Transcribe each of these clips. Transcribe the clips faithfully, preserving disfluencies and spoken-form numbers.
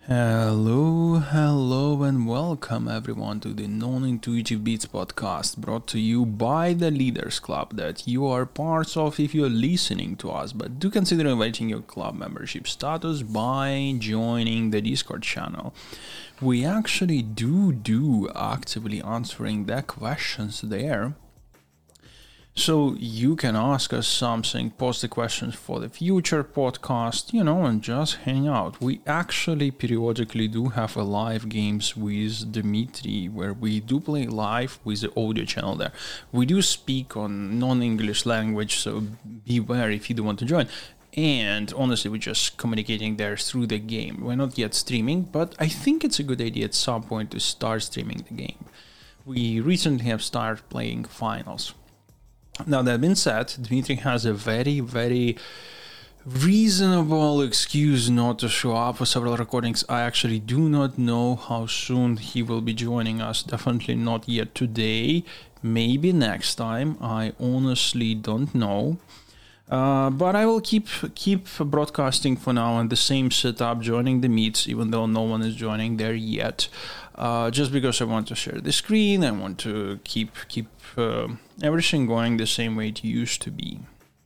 Hello, hello, and welcome everyone to the Non-Intuitive Beats podcast, brought to you by the Leaders Club that you are parts of if you're listening to us, but do consider inviting your club membership status by joining the Discord channel. We actually do do actively answering the questions there. So you can ask us something, post the questions for the future podcast, you know, and just hang out. We actually periodically do have a live games with Dimitri where we do play live with the audio channel there. We do speak on non-English language, so beware if you do want to join. And honestly, we're just communicating there through the game. We're not yet streaming, but I think it's a good idea at some point to start streaming the game. We recently have started playing finals. Now, that being said, Dmitry has a very, very reasonable excuse not to show up for several recordings. I actually do not know how soon he will be joining us. Definitely not yet today. Maybe next time. I honestly don't know. Uh, but I will keep keep broadcasting for now on the same setup, joining the meets, even though no one is joining there yet. Uh, just because I want to share the screen, I want to keep keep uh, everything going the same way it used to be.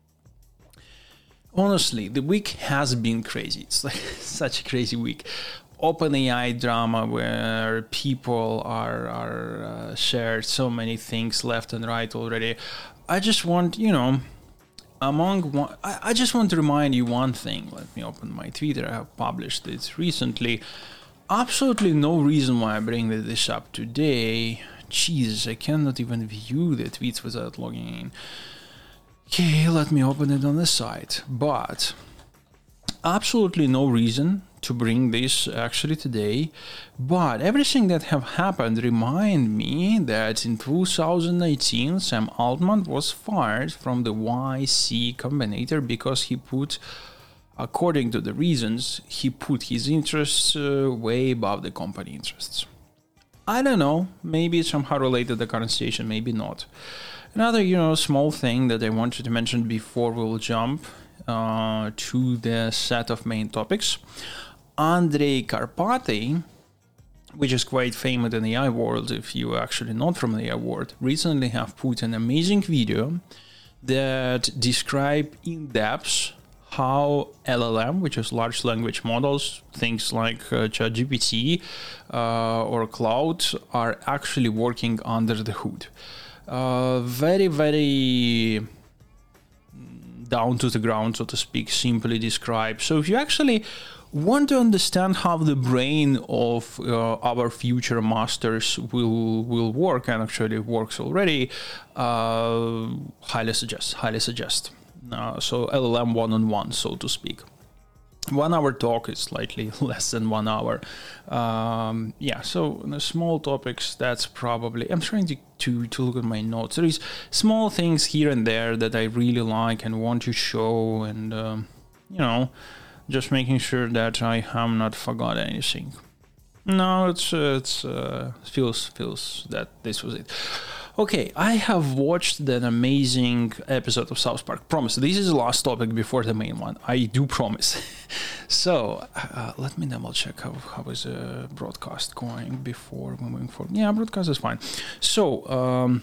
Honestly, the week has been crazy. It's like such a crazy week. OpenAI drama where people are are uh, shared so many things left and right already. I just want, you know. Among one, I, I just want to remind you one thing. Let me open my Twitter. I have published it recently. Absolutely no reason why I bring this up today. Jesus, I cannot even view the tweets without logging in. Okay, let me open it on the site. But absolutely no reason to bring this actually today, but everything that have happened remind me that in two thousand nineteen Sam Altman was fired from the Y C Combinator because he put, according to the reasons, he put his interests uh, way above the company interests. I don't know, maybe it's somehow related to the current situation, maybe not. Another, you know, small thing that I wanted to mention before we'll jump uh, to the set of main topics. Andrei Karpathy, which is quite famous in the A I world, if you're actually not from the A I world, recently have put an amazing video that describe in depth how L L M, which is large language models, things like uh, ChatGPT uh, or Cloud, are actually working under the hood. Uh, very, very down to the ground, so to speak, simply described. So if you actually want to understand how the brain of uh, our future masters will will work, and actually works already, uh, highly suggest, highly suggest. Uh, so L L M one-on-one, so to speak. One hour talk is slightly less than one hour. Um, yeah, so the small topics, that's probably... I'm trying to, to, to look at my notes. There is small things here and there that I really like and want to show, and, um, you know, just making sure that I have not forgot anything. No, it's uh, it's uh, feels feels that this was it. Okay, I have watched an amazing episode of South Park. Promise, this is the last topic before the main one. I do promise. So, uh, let me double check how, how is the broadcast going before moving forward. Yeah, broadcast is fine. So, um,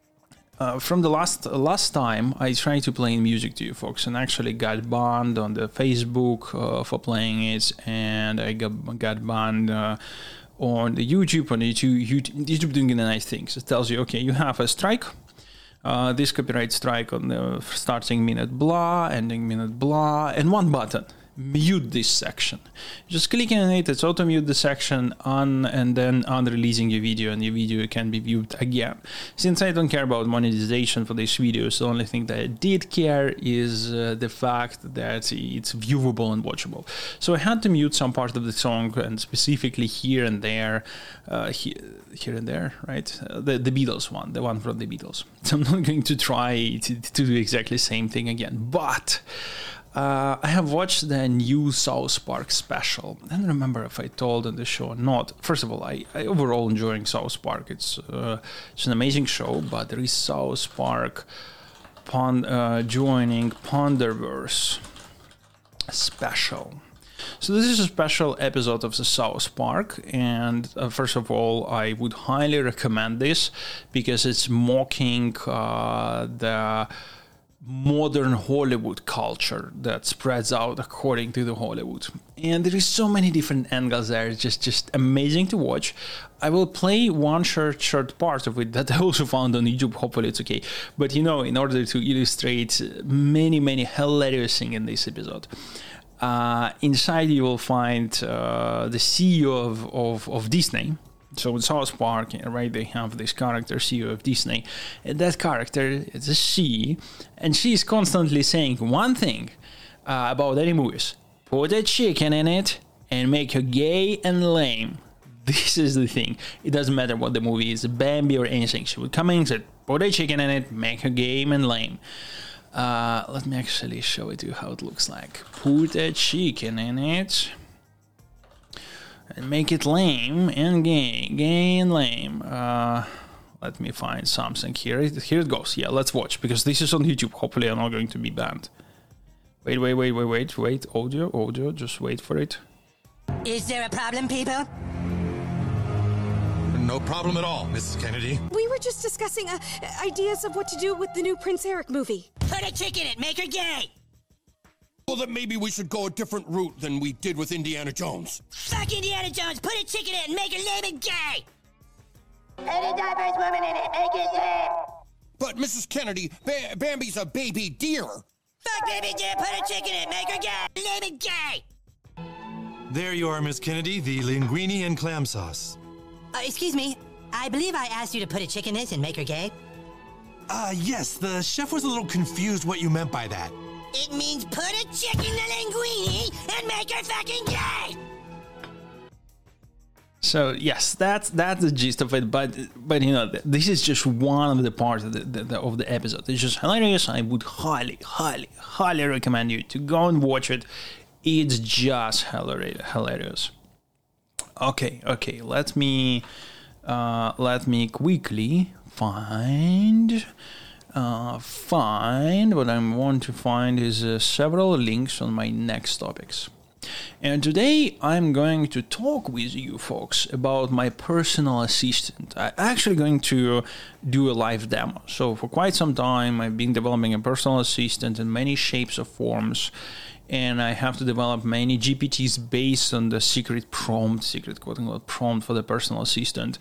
uh, from the last last time, I tried to play music to you folks and actually got banned on the Facebook uh, for playing it, and I got, got banned uh, on the YouTube, on the YouTube, YouTube, YouTube doing the nice things. It tells you, okay, you have a strike, uh, this copyright strike on the starting minute blah, ending minute blah, and one button. Mute this section. Just clicking on it, it's auto mute the section on, and then unreleasing your video, and your video can be viewed again. Since I don't care about monetization for these videos, the only thing that I did care is uh, the fact that it's viewable and watchable. So I had to mute some part of the song, and specifically here and there, uh, here, here and there, right? Uh, the the Beatles one, the one from the Beatles. So I'm not going to try to, to do exactly the same thing again, but. Uh, I have watched the new South Park special. I don't remember if I told on the show or not. First of all, I, I overall enjoying South Park. It's uh, it's an amazing show, but there is South Park pon- uh, joining Ponderverse special. So this is a special episode of the South Park, and uh, first of all, I would highly recommend this because it's mocking uh, the modern Hollywood culture that spreads out according to the Hollywood. And there is so many different angles there. It's just, just amazing to watch. I will play one short, short part of it that I also found on YouTube. Hopefully it's okay. But you know, in order to illustrate many, many hilarious things in this episode, uh, inside you will find uh, the C E O of, of, of Disney. So in South Park, right, they have this character, C E O of Disney, and that character is a she, and she's constantly saying one thing uh, about any movies: put a chicken in it and make her gay and lame. This is the thing. It doesn't matter what the movie is, Bambi or anything. She would come in and say, put a chicken in it, make her gay and lame. Uh, let me actually show it to you how it looks like. Put a chicken in it and make it lame and gay, gay and lame. Uh, let me find something here. Here it goes. Yeah, let's watch, because this is on YouTube. Hopefully I'm not going to be banned. Wait, wait, wait, wait, wait, wait. Audio, audio, just wait for it. Is there a problem, people? No problem at all, Missus Kennedy. We were just discussing uh, ideas of what to do with the new Prince Eric movie. Put a chick in it, make her gay! Well, that maybe we should go a different route than we did with Indiana Jones. Fuck Indiana Jones, put a chick in it and make her lame and gay! Put a diverse woman in it, make it lame! But, Missus Kennedy, ba- Bambi's a baby deer. Fuck baby deer, put a chick in it, make her gay, lame and gay! There you are, Miss Kennedy, the linguine and clam sauce. Uh, excuse me, I believe I asked you to put a chick in this and make her gay? Uh, yes, the chef was a little confused what you meant by that. It means put a chick in the linguine and make her fucking gay! So yes, that's that's the gist of it. But but you know, this is just one of the parts of the, the, the of the episode. It's just hilarious. I would highly, highly, highly recommend you to go and watch it. It's just hilarious. Okay, okay. Let me uh, let me quickly find. Uh, find what I want to find is uh, several links on my next topics. And today I'm going to talk with you folks about my personal assistant. I'm actually going to do a live demo. So for quite some time I've been developing a personal assistant in many shapes or forms, and I have to develop many G P Ts based on the secret prompt, secret quote-unquote prompt for the personal assistant.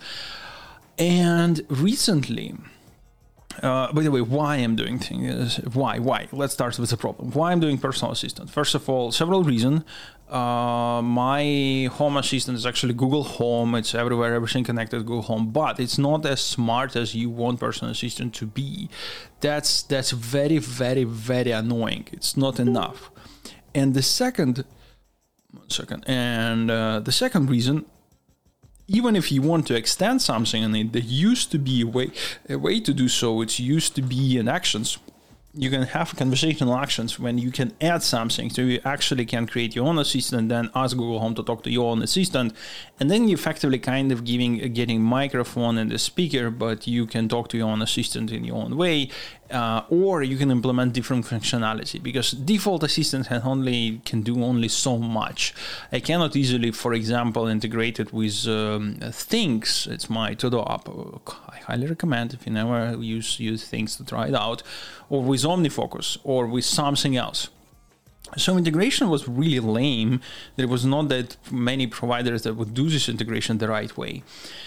And recently, Uh, by the way, why I'm doing things, why, why? Let's start with the problem. Why I'm doing personal assistant? First of all, several reasons. Uh, my home assistant is actually Google Home. It's everywhere, everything connected to Google Home, but it's not as smart as you want personal assistant to be. That's that's very, very, very annoying. It's not enough. And the second, one second, and uh, the second reason, even if you want to extend something in it, there used to be a way, a way to do so. It used to be in actions. You can have conversational actions when you can add something. So you actually can create your own assistant, then ask Google Home to talk to your own assistant. And then you effectively kind of giving, getting microphone and the speaker, but you can talk to your own assistant in your own way. Uh, or you can implement different functionality, because default assistant can only can do only so much. I cannot easily, for example, integrate it with um, Things. It's my To-Do app. I highly recommend, if you never use use Things, to try it out, or with OmniFocus, or with something else. So integration was really lame. There was not that many providers that would do this integration the right way.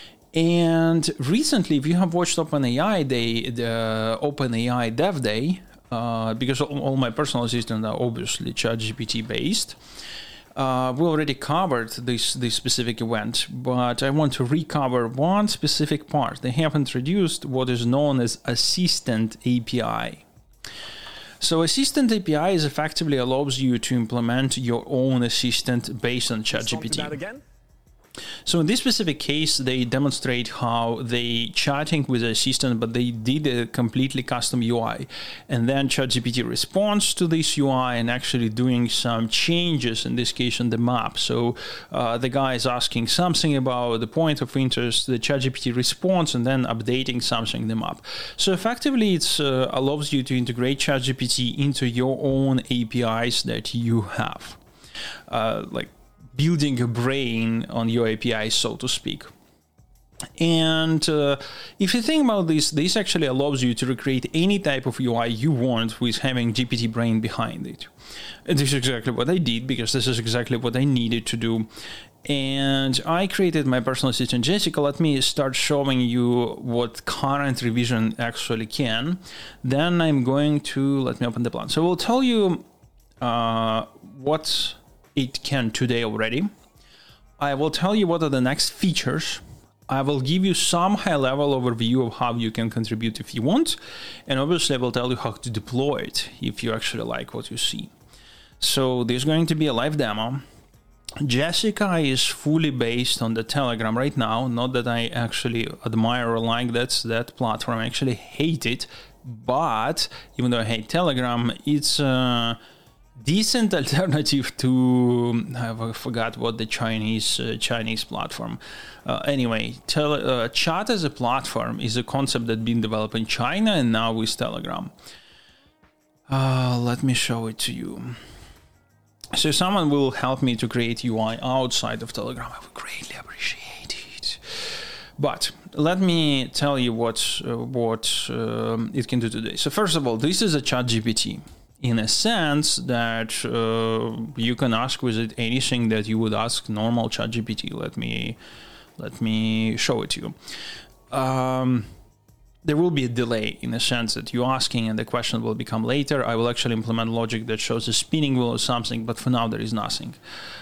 And recently, if you have watched OpenAI Day, the OpenAI Dev Day, uh, because all, all my personal assistants are obviously ChatGPT based, uh, we already covered this, this specific event, but I want to recover one specific part. They have introduced what is known as Assistant A P I. So Assistant A P I is effectively allows you to implement your own assistant based on ChatGPT. So in this specific case, they demonstrate how they chatting with the assistant, but they did a completely custom U I. And then ChatGPT responds to this U I and actually doing some changes, in this case on the map. So uh, the guy is asking something about the point of interest, the ChatGPT responds, and then updating something in the map. So effectively, it uh, allows you to integrate ChatGPT into your own A P Is that you have. Uh, like building a brain on your A P I, so to speak. And uh, if you think about this, this actually allows you to recreate any type of U I you want with having G P T brain behind it. And this is exactly what I did, because this is exactly what I needed to do. And I created my personal assistant, Jessica. Let me start showing you what current revision actually can. Then I'm going to, let me open the plan. So we'll tell you uh, what it can today already. I will tell you what are the next features. I will give you some high-level overview of how you can contribute if you want, and obviously I will tell you how to deploy it if you actually like what you see. So there's going to be a live demo. Jessica is fully based on the Telegram right now. Not that I actually admire or like that, that platform. I actually hate it, but even though I hate Telegram, it's a decent alternative to, I forgot what the Chinese uh, Chinese platform. Uh, anyway, tele, uh, chat as a platform is a concept that's been developed in China and now with Telegram. Uh, let me show it to you. So someone will help me to create U I outside of Telegram. I would greatly appreciate it. But let me tell you what uh, what um, it can do today. So first of all, this is a ChatGPT. In a sense that uh, you can ask with it anything that you would ask normal ChatGPT. Let me let me show it to you. Um, there will be a delay in the sense that you're asking and the question will become later. I will actually implement logic that shows a spinning wheel or something, but for now there is nothing.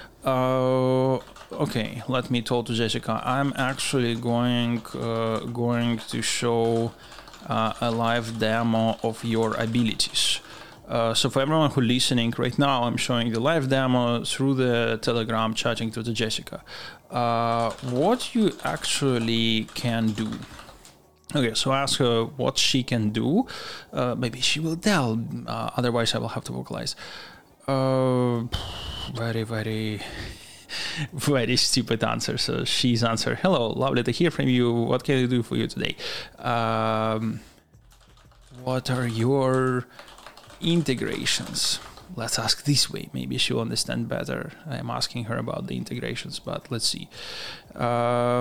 Uh, okay, let me tell to Jessica. I'm actually going uh, going to show uh, a live demo of your abilities. Uh, so for everyone who's listening right now, I'm showing the live demo through the Telegram, chatting to the Jessica. Uh, what you actually can do. Okay, so ask her what she can do. Uh, maybe she will tell. Uh, otherwise, I will have to vocalize. Uh, very, very, very stupid answer. So she's answer. Hello, lovely to hear from you. What can I do for you today? Um, what are your integrations? Let's ask this way. Maybe she'll understand better. I'm asking her about the integrations, but let's see. Uh,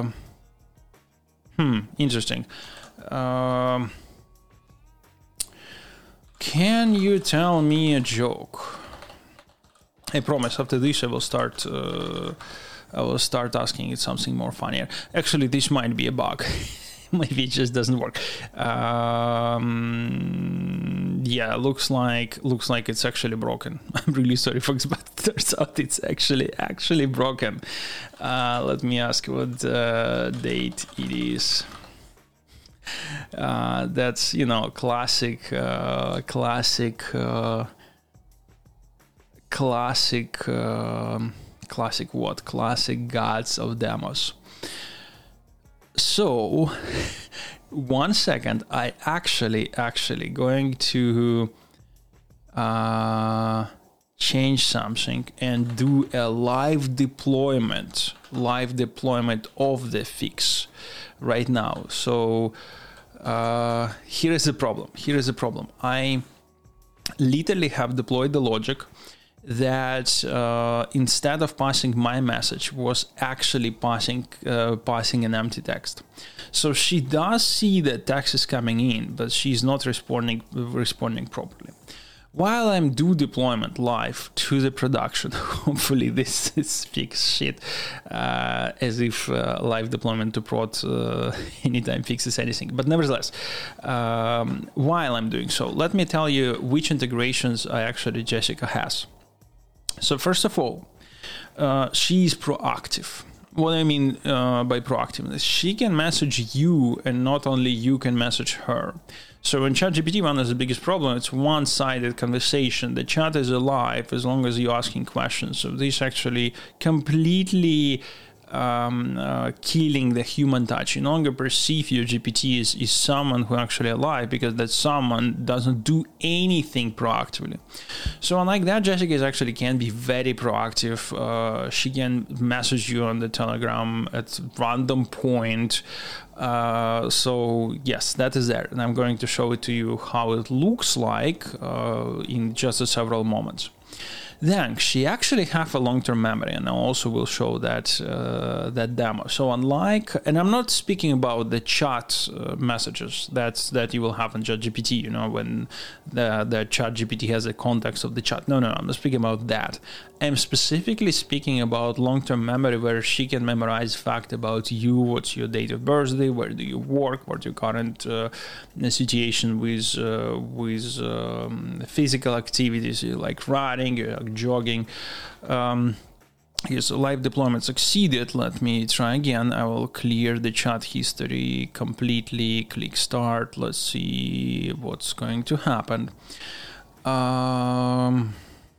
hmm, interesting. Um, can you tell me a joke? I promise after this I will start uh, I will start asking it something more funnier. Actually, this might be a bug. Maybe it just doesn't work. Um, yeah, looks like looks like it's actually broken. I'm really sorry, folks, but it turns out it's actually actually broken. Uh, let me ask what uh, date it is. Uh, that's, you know, classic, uh, classic, uh, classic, uh, classic what? Classic gods of demos. So, one second, I actually, actually going to uh, change something and do a live deployment, live deployment of the fix right now. So, uh, here is the problem. Here is the problem. I literally have deployed the logic that uh, instead of passing my message was actually passing uh, passing an empty text. So she does see that text is coming in, but she's not responding responding properly. While I'm do deployment live to the production, hopefully this is fixed shit, uh, as if uh, live deployment to prod uh, anytime fixes anything. But nevertheless, um, while I'm doing so, let me tell you which integrations I actually Jessica has. So first of all, uh, she's proactive. What I mean uh, by proactiveness, she can message you and not only you can message her. So in ChatGPT, one of the biggest problem, it's one-sided conversation. The chat is alive as long as you're asking questions. So this actually completely um, uh, killing the human touch. You no longer perceive your G P T as, as someone who actually alive, because that someone doesn't do anything proactively. So unlike that, Jessica is actually can be very proactive. Uh, she can message you on the Telegram at random point. Uh, so yes, that is there. And I'm going to show it to you how it looks like uh, in just a several moments. Then she actually have a long-term memory, and I also will show that uh, that demo. So unlike, and I'm not speaking about the chat uh, messages that's that you will have in ChatGPT, you know, when the the ChatGPT has the context of the chat. No, no, no, I'm not speaking about that. I'm specifically speaking about long-term memory, where she can memorize fact about you, what's your date of birthday, where do you work, what's your current uh, situation with uh, with um, physical activities, you like riding, you like jogging. Um, Yes, live deployment succeeded. Let me try again. I will clear the chat history completely. Click start. Let's see what's going to happen. Um,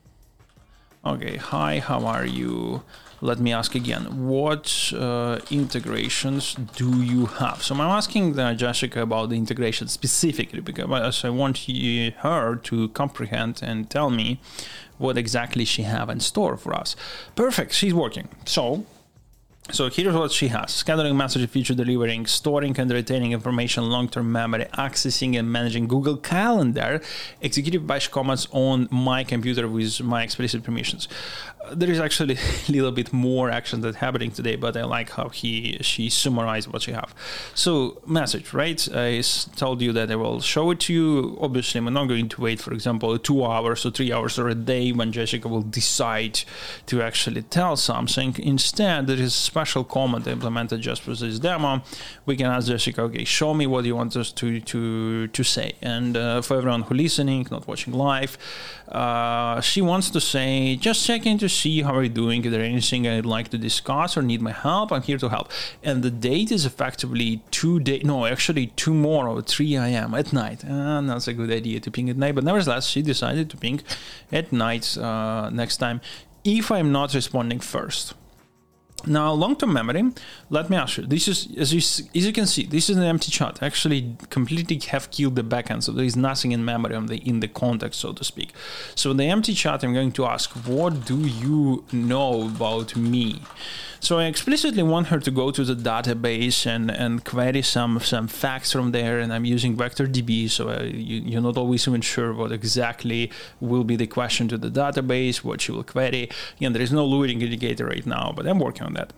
okay, hi, how are you? Let me ask again, what uh, integrations do you have? So I'm asking uh, Jessica about the integration specifically because I want you, her to comprehend and tell me what exactly she have in store for us. Perfect, she's working. So, so here's what she has. Scheduling, message feature delivering, storing and retaining information, long-term memory, accessing and managing Google Calendar, executive bash commands on my computer with my explicit permissions. Uh, there is actually a little bit more action that's happening today, but I like how he she summarized what she have. So message, right? I told you that I will show it to you. Obviously, I'm not going to wait, for example, two hours or three hours or a day when Jessica will decide to actually tell something. Instead, there is special command implemented just for this demo. We can ask Jessica, okay, show me what you want us to to to say. And uh, for everyone who listening, not watching live, uh, she wants to say, just checking to see how you're doing. Is there anything I'd like to discuss or need my help? I'm here to help. And the date is effectively two day, no, actually tomorrow, three a.m. at night. Uh, that's a good idea to ping at night, but nevertheless, she decided to ping at night uh, next time if I'm not responding first. Now, long-term memory, let me ask you, this is, as you, as you can see, this is an empty chat. Actually, completely have killed the backend, so there is nothing in memory on the, in the context, so to speak. So in the empty chat, I'm going to ask, what do you know about me? So I explicitly want her to go to the database and, and query some some facts from there, and I'm using VectorDB, so uh, you, you're not always even sure what exactly will be the question to the database, what she will query. Again, there is no loading indicator right now, but I'm working on that.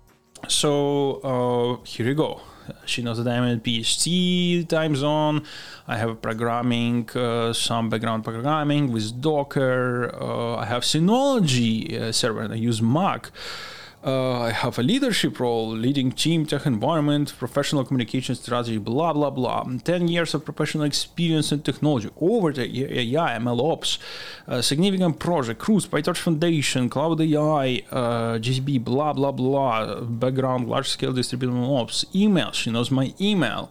So uh, here you go. She knows that I'm in P S T time zone. I have programming, uh, some background programming with Docker. Uh, I have Synology uh, server, and I use Mac. Uh, I have a leadership role, leading team, tech environment, professional communication strategy, blah, blah, blah. ten years of professional experience in technology, over the A I, M L Ops, uh, significant project, Cruise, PyTorch Foundation, Cloud A I, uh, G C P, blah, blah, blah, background, large-scale distributed M L Ops, email, she knows my email.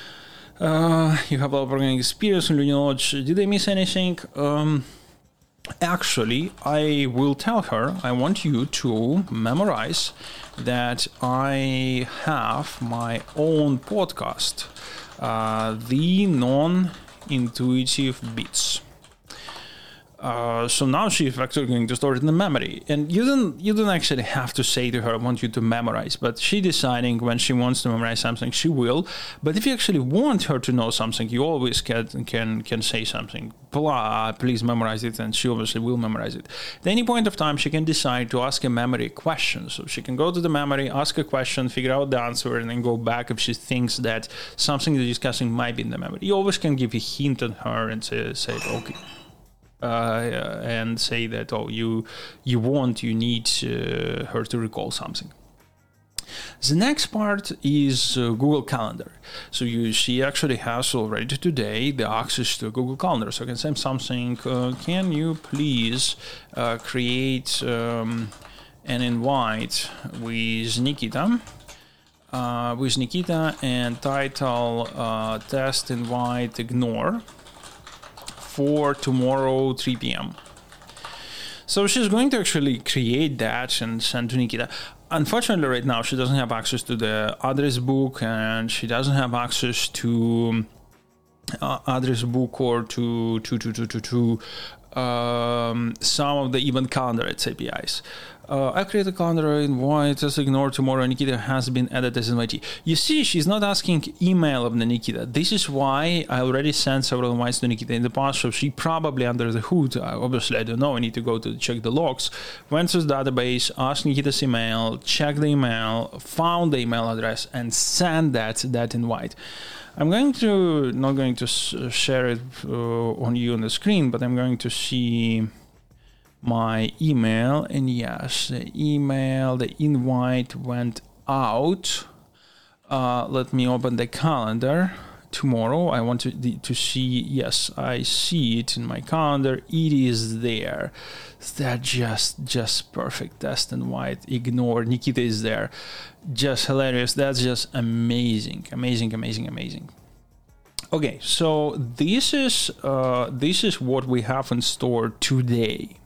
Uh, you have a lot of programming experience in knowledge. Did I miss anything? Um... Actually, I will tell her, I want you to memorize that I have my own podcast, uh, The Non-Intuitive Bits. Uh, so now she's actually going to store it in the memory, and you don't you don't actually have to say to her, I want you to memorize, but she deciding when she wants to memorize something, she will. But if you actually want her to know something, you always can can can say something, blah, please memorize it, and she obviously will memorize it. At any point of time, she can decide to ask a memory question, so she can go to the memory, ask a question, figure out the answer, and then go back if she thinks that something they're discussing might be in the memory. You always can give a hint on her and say, say okay. Uh, and say that, oh, you you want, you need uh, her to recall something. The next part is uh, Google Calendar. So you, she actually has already today the access to Google Calendar. So I can say something, uh, can you please uh, create um, an invite with Nikita, uh, with Nikita and title uh, test invite ignore for tomorrow three p.m. So she's going to actually create that and send to Nikita. Unfortunately, right now, she doesn't have access to the address book, and she doesn't have access to uh, address book or to to to to to, to um, some of the event calendar A P Is. Uh, I create a calendar invite, just ignore tomorrow. Nikita has been added as invitee. You see, she's not asking email of the Nikita. This is why I already sent several invites to Nikita in the past, so she probably under the hood, uh, obviously I don't know, I need to go to check the logs, went to the database, asked Nikita's email, checked the email, found the email address, and sent that, that invite. I'm going to, not going to share it uh, on you on the screen, but I'm going to see my email, and yes, the email, the invite went out. Uh, let me open the calendar tomorrow. I want to to see, yes, I see it in my calendar. It is there. That just just perfect. Test invite, ignore. Nikita is there. Just hilarious. That's just amazing, amazing, amazing, amazing. Okay, so this is uh, this is what we have in store today.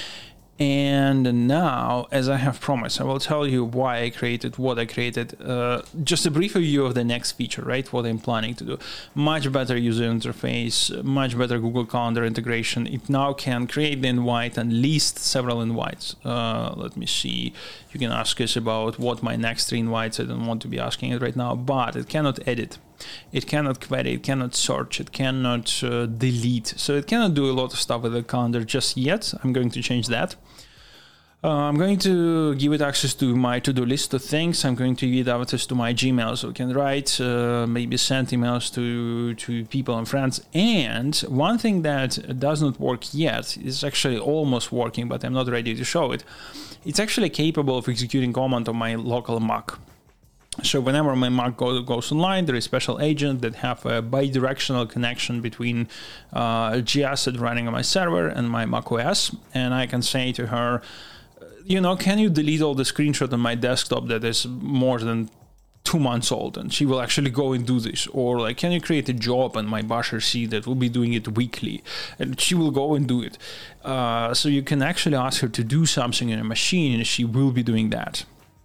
And now, as I have promised, I will tell you why I created what I created. Uh, just a brief review of the next feature, right? What I'm planning to do. Much better user interface, much better Google Calendar integration. It now can create the invite and list several invites. Uh, let me see. You can ask us about what my next three invites. I don't want to be asking it right now, but it cannot edit. It cannot query, it cannot search, it cannot uh, delete. So it cannot do a lot of stuff with the calendar just yet. I'm going to change that. Uh, I'm going to give it access to my to-do list of things. I'm going to give it access to my Gmail, so I can write, uh, maybe send emails to, to people and friends. And one thing that does not work yet is actually almost working, but I'm not ready to show it. It's actually capable of executing command on my local Mac. So whenever my Mac go, goes online, there is special agent that have a bidirectional connection between uh, G Asset running on my server and my macOS, and I can say to her, you know, can you delete all the screenshot on my desktop that is more than two months old? And she will actually go and do this. Or like, can you create a job on my Basher C that will be doing it weekly? And she will go and do it. Uh, so you can actually ask her to do something in a machine, and she will be doing that.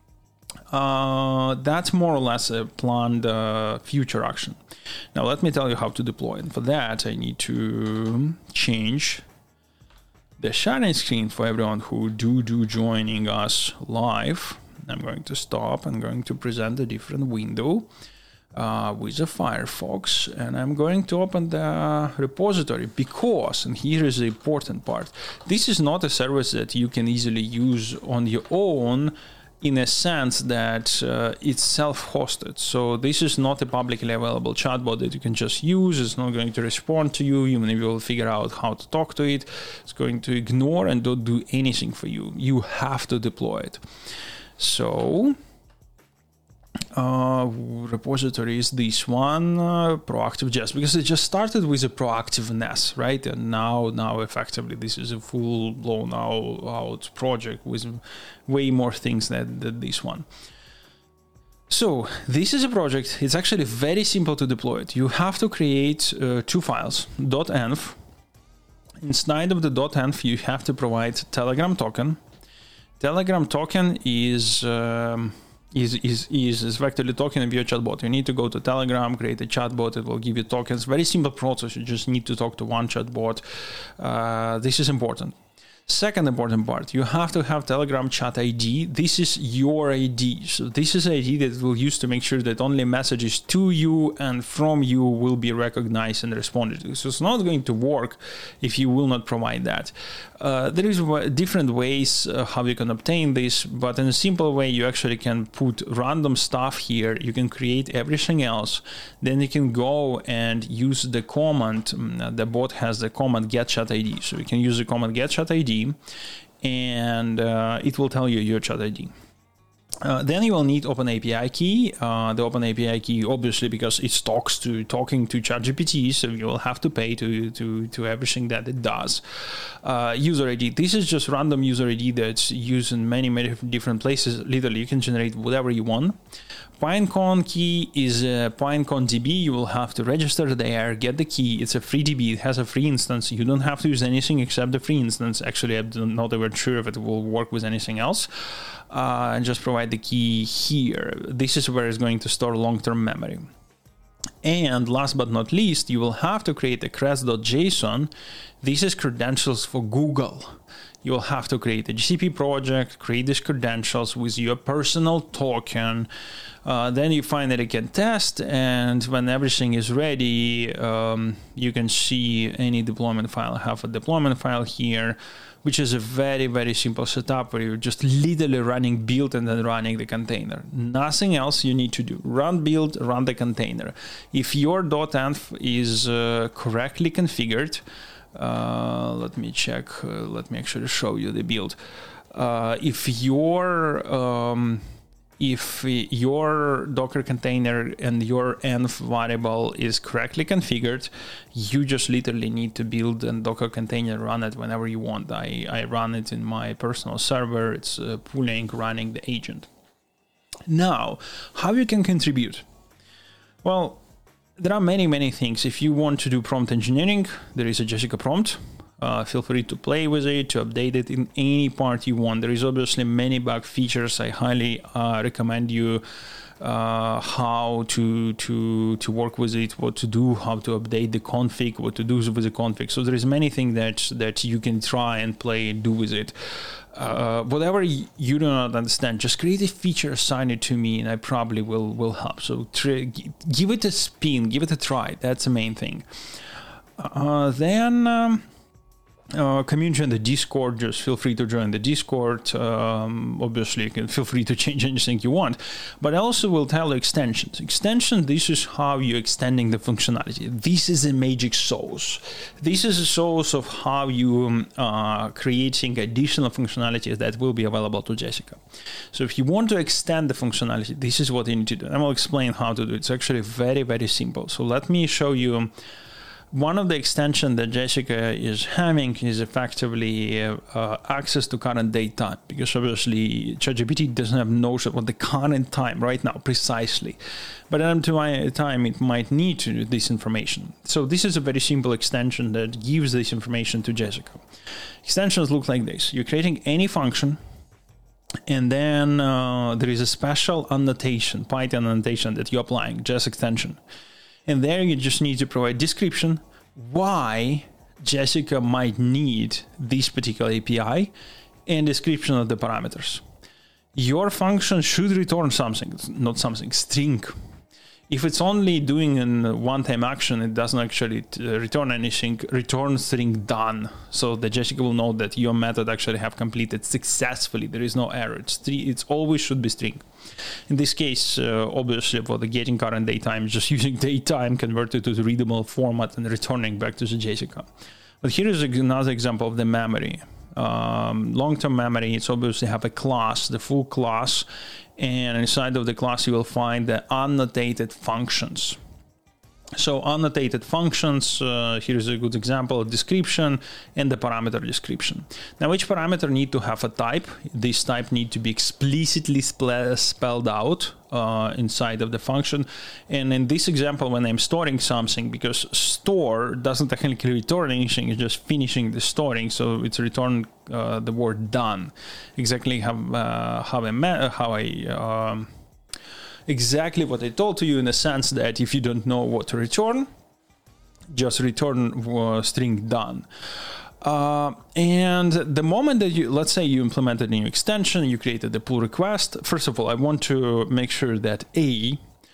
Uh, that's more or less a planned uh, future action. Now let me tell you how to deploy. And for that, I need to change the sharing screen for everyone who do do joining us live. I'm going to stop. I'm going to present a different window uh, with a Firefox, and I'm going to open the repository because, and here is the important part, this is not a service that you can easily use on your own, in a sense that uh, it's self-hosted. So this is not a publicly available chatbot that you can just use. It's not going to respond to you. You maybe will figure out how to talk to it. It's going to ignore and don't do anything for you. You have to deploy it. So uh, repository is this one, uh, Proactive Jest, because it just started with a proactiveness, right? And now, now effectively, this is a full-blown out project with way more things than, than this one. So this is a project. It's actually very simple to deploy it. You have to create uh, two files, .env. Inside of the .env, you have to provide Telegram token. Telegram token is... Um, Is, is, is effectively talking of your chatbot. You need to go to Telegram, create a chatbot, it will give you tokens. Very simple process, you just need to talk to one chatbot. Uh, this is important. Second important part, you have to have Telegram chat I D. This is your I D. So this is I D that we'll use to make sure that only messages to you and from you will be recognized and responded to. So it's not going to work if you will not provide that. Uh, there is w- different ways uh, how you can obtain this, but in a simple way, you actually can put random stuff here. You can create everything else. Then you can go and use the command. The bot has the command get chat I D. So you can use the command get chat I D, and uh, it will tell you your chat I D. Uh, then you will need OpenAPI key. Uh, the OpenAPI key, obviously, because it talks to talking to ChatGPT, so you will have to pay to to to everything that it does. Uh, user I D. This is just random user I D that's used in many many different places. Literally, you can generate whatever you want. Pinecone key is a Pinecone D B. You will have to register there, get the key. It's a free D B. It has a free instance. You don't have to use anything except the free instance. Actually, I'm not even sure if it will work with anything else. Uh, and just provide the key here. This is where it's going to store long-term memory. And last but not least, you will have to create a crest.json. This is credentials for Google. You will have to create a G C P project, create these credentials with your personal token. Uh, then you find that you can test, and when everything is ready, um, you can see any deployment file. I have a deployment file here, which is a very, very simple setup where you're just literally running build and then running the container. Nothing else you need to do. Run build, run the container. If your .env is uh, correctly configured, uh, let me check, uh, let me actually show you the build. Uh, if your um, if your Docker container and your env variable is correctly configured, you just literally need to build a Docker container, run it whenever you want. I, I run it in my personal server. It's uh, pulling, running the agent. Now, how you can contribute? Well, there are many, many things. If you want to do prompt engineering, there is a Jessica prompt. Uh, feel free to play with it, to update it in any part you want. There is obviously many bug features. I highly uh, recommend you uh, how to to to work with it, what to do, how to update the config, what to do with the config. So there is many things that that you can try and play and do with it. Uh, whatever you do not understand, just create a feature, assign it to me, and I probably will will help. So try, give it a spin, give it a try. That's the main thing. Uh, then. Um, Uh, community on the Discord, just feel free to join the Discord. Um, obviously, you can feel free to change anything you want. But I also will tell you extensions. Extension, this is how you're extending the functionality. This is a magic sauce. This is a sauce of how you um, are creating additional functionalities that will be available to Jessica. So if you want to extend the functionality, this is what you need to do. And I will explain how to do it. It's actually very, very simple. So let me show you. One of the extensions that Jessica is having is effectively uh, uh, access to current date time, because obviously ChatGPT doesn't have notion of the current time right now precisely, but at the time it might need to do this information. So this is a very simple extension that gives this information to Jessica. Extensions look like this. You're creating any function, and then uh, there is a special annotation, Python annotation that you're applying, just extension. And there you just need to provide description why Jessica might need this particular A P I and description of the parameters. Your function should return something, not something, string. If it's only doing a one-time action, it doesn't actually return anything, return string done. So that Jessica will know that your method actually have completed successfully. There is no error. It's, three, it's always should be string. In this case, uh, obviously for the getting current datetime, just using datetime converted to the readable format and returning back to the Jessica. But here is another example of the memory. Um, long-term memory, it's obviously have a class, the full class, and inside of the class you will find the annotated functions. So annotated functions, uh, here's a good example, description and the parameter description. Now each parameter need to have a type. This type need to be explicitly spe- spelled out uh, inside of the function. And in this example, when I'm storing something, because store doesn't technically return anything, it's just finishing the storing. So it's return uh, the word done. Exactly how, uh, how I, ma- how I um, exactly what I told to you, in the sense that if you don't know what to return, just return uh, string done. Uh, and the moment that you, let's say you implemented a new extension, you created the pull request. First of all, I want to make sure that A,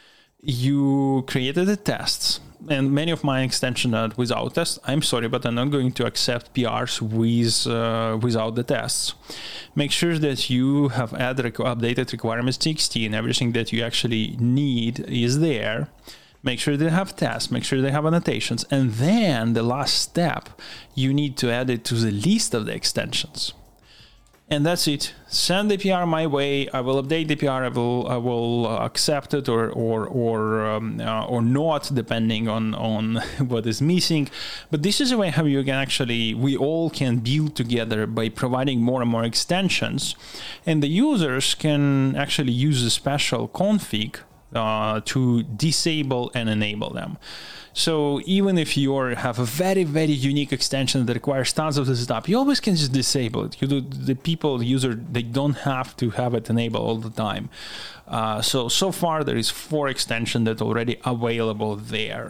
you created the tests. And many of my extensions are without tests. I'm sorry, but I'm not going to accept P Rs with uh, without the tests. Make sure that you have added rec- updated requirements T X T, and everything that you actually need is there. Make sure they have tests. Make sure they have annotations. And then the last step, you need to add it to the list of the extensions. And that's it. Send the P R my way. I will update the P R. I will I will accept it or or or um, uh, or not, depending on on what is missing. But this is a way how you can actually we all can build together by providing more and more extensions, and the users can actually use a special config. uh, to disable and enable them. So even if you have a very, very unique extension that requires tons of this stuff, you always can just disable it. You do, the people, the user, they don't have to have it enabled all the time. Uh, so, so far there is four extensions that are already available there.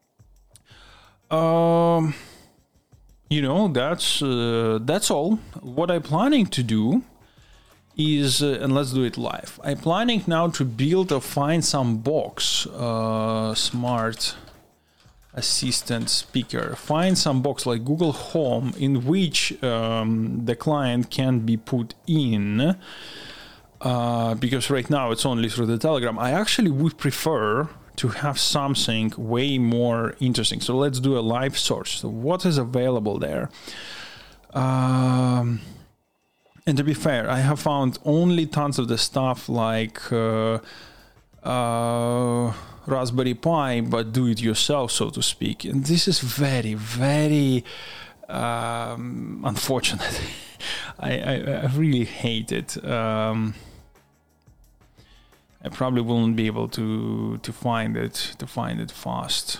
Um, you know, that's, uh, that's all. What I'm planning to do is, uh, and let's do it live. I'm planning now to build or find some box, uh, smart assistant speaker, find some box like Google Home in which um, the client can be put in, uh, because right now it's only through the Telegram. I actually would prefer to have something way more interesting. So let's do a live source. So what is available there? Um, and to be fair, I have found only tons of the stuff like uh, uh, Raspberry Pi, but do it yourself, so to speak. And this is very, very um, unfortunate. I, I, I really hate it. Um, I probably won't be able to to find it to find it fast.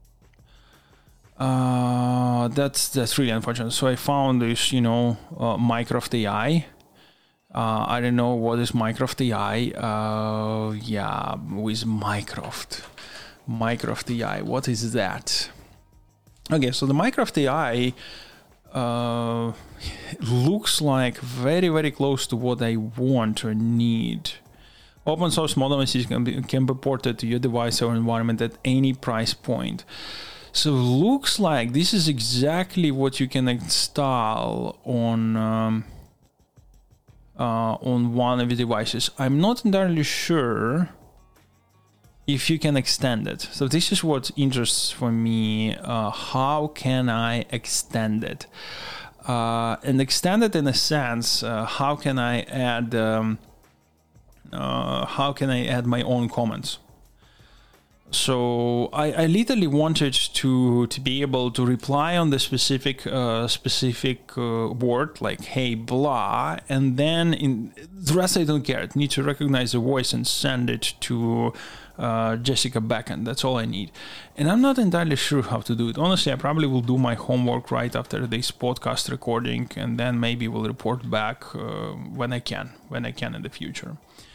Uh, that's that's really unfortunate. So I found this, you know, uh, Mycroft A I. Uh, I don't know what is Mycroft A I. Uh, yeah, with Mycroft. Mycroft A I, what is that? Okay, so the Mycroft A I uh, looks like very, very close to what I want or need. Open source model can be, can be ported to your device or environment at any price point. So looks like this is exactly what you can install on... Um, Uh, on one of the devices. I'm not entirely sure if you can extend it. So this is what interests for me. Uh, how can I extend it? Uh, and extend it in a sense, uh, how can I add um, uh, how can I add my own comments? So I, I literally wanted to to be able to reply on the specific uh, specific uh, word, like hey blah, and then in the rest I don't care. I need to recognize the voice and send it to uh, Jessica backend. That's all I need. And I'm not entirely sure how to do it. Honestly, I probably will do my homework right after this podcast recording, and then maybe we'll report back uh, when I can, when I can in the future.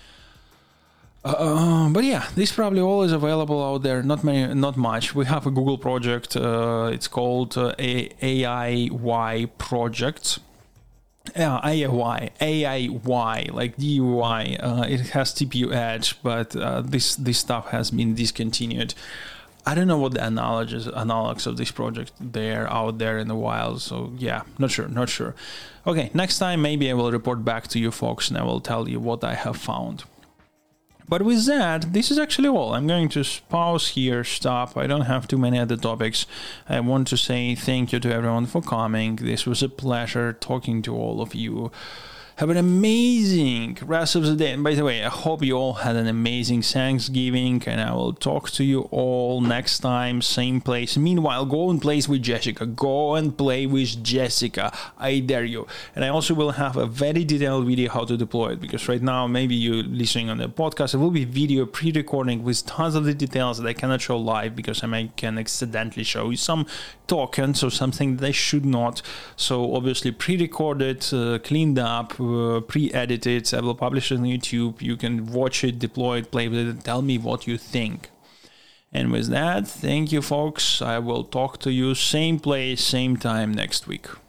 Uh, but yeah, this probably all is available out there. Not many, not much. We have a Google project. Uh, it's called uh, A I Y projects. Yeah, A I Y, A I Y, like D U I. Uh, it has T P U Edge, but uh, this this stuff has been discontinued. I don't know what the analogies, analogs of this project they're out there in the wild. So yeah, not sure, not sure. Okay, next time maybe I will report back to you folks and I will tell you what I have found. But with that, this is actually all. I'm going to pause here, stop. I don't have too many other topics. I want to say thank you to everyone for coming. This was a pleasure talking to all of you. Have an amazing rest of the day. And by the way, I hope you all had an amazing Thanksgiving, and I will talk to you all next time, same place. Meanwhile, go and play with Jessica. Go and play with Jessica. I dare you. And I also will have a very detailed video how to deploy it, because right now, maybe you're listening on the podcast, it will be video pre-recording with tons of the details that I cannot show live, because I may can accidentally show you some tokens or something that I should not. So obviously pre-recorded, uh, cleaned up, Uh, pre-edited. I will publish it on YouTube. You can watch it, deploy it, play with it, and tell me what you think. And with that, thank you folks. I will talk to you same place, same time next week.